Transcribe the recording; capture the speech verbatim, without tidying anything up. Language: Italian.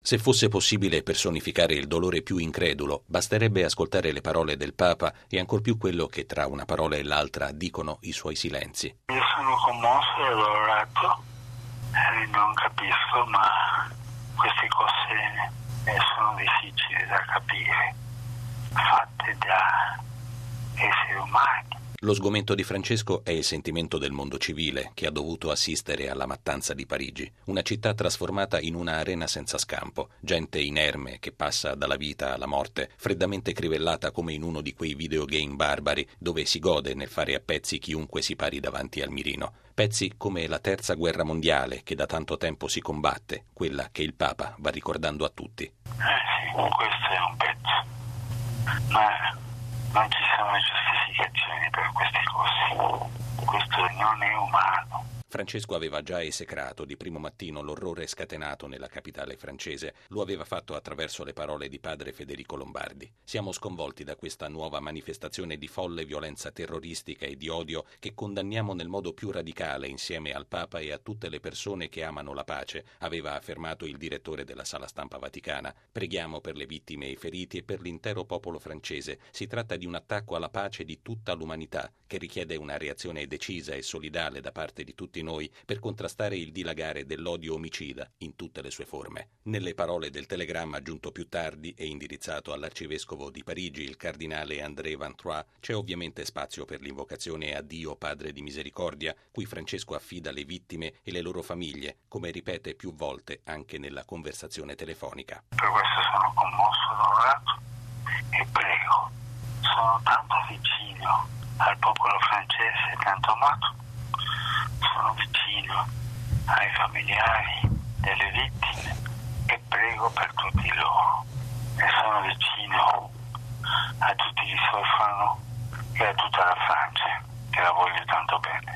Se fosse possibile personificare il dolore più incredulo, basterebbe ascoltare le parole del Papa e ancor più quello che tra una parola e l'altra dicono i suoi silenzi. Io sono commosso e addolorato, eh, non capisco, ma queste cose eh, sono difficili da capire, fatte da esseri umani. Lo sgomento di Francesco è il sentimento del mondo civile che ha dovuto assistere alla mattanza di Parigi, una città trasformata in una arena senza scampo, gente inerme che passa dalla vita alla morte, freddamente crivellata come in uno di quei videogame barbari dove si gode nel fare a pezzi chiunque si pari davanti al mirino. Pezzi come la terza guerra mondiale che da tanto tempo si combatte, quella che il Papa va ricordando a tutti. Eh sì, questo è un pezzo, ma non ci sono giustificazioni per queste cose. Questo non è umano. Francesco aveva già esecrato di primo mattino l'orrore scatenato nella capitale francese. Lo aveva fatto attraverso le parole di padre Federico Lombardi. Siamo sconvolti da questa nuova manifestazione di folle violenza terroristica e di odio che condanniamo nel modo più radicale insieme al Papa e a tutte le persone che amano la pace, aveva affermato il direttore della Sala Stampa Vaticana. Preghiamo per le vittime e i feriti e per l'intero popolo francese. Si tratta di un attacco alla pace di tutta l'umanità che richiede una reazione decisa e solidale da parte di tutti noi per contrastare il dilagare dell'odio omicida in tutte le sue forme. Nelle parole del telegramma giunto più tardi e indirizzato all'arcivescovo di Parigi, il cardinale André Van Troyes, c'è ovviamente spazio per l'invocazione a Dio Padre di Misericordia, cui Francesco affida le vittime e le loro famiglie, come ripete più volte anche nella conversazione telefonica. Per questo sono commosso, adorato e prego. Sono tanto vicino al popolo francese tanto amato. Sono vicino ai familiari delle vittime e prego per tutti loro. E sono vicino a tutti gli soffrono e a tutta la Francia, che la voglio tanto bene.